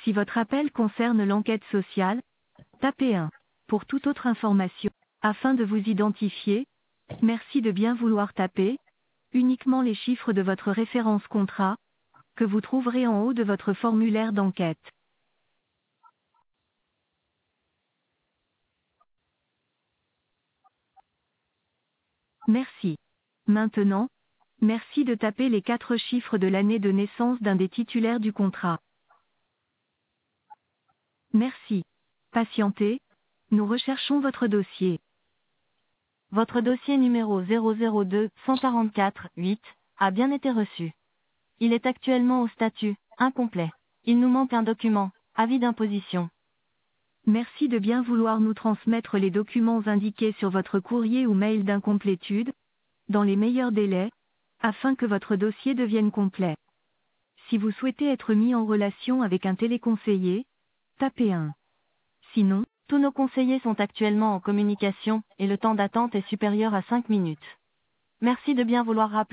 Si votre appel concerne l'enquête sociale, tapez 1. Pour toute autre information, afin de vous identifier, merci de bien vouloir taper uniquement les chiffres de votre référence contrat, que vous trouverez en haut de votre formulaire d'enquête. Merci. Maintenant, merci de taper les 4 chiffres de l'année de naissance d'un des titulaires du contrat. Merci. Patientez, nous recherchons votre dossier. Votre dossier numéro 002-144-8 a bien été reçu. Il est actuellement au statut incomplet. Il nous manque un document, avis d'imposition. Merci de bien vouloir nous transmettre les documents indiqués sur votre courrier ou mail d'incomplétude, dans les meilleurs délais, afin que votre dossier devienne complet. Si vous souhaitez être mis en relation avec un téléconseiller, tapez 1. Sinon, tous nos conseillers sont actuellement en communication, et le temps d'attente est supérieur à 5 minutes. Merci de bien vouloir rappeler.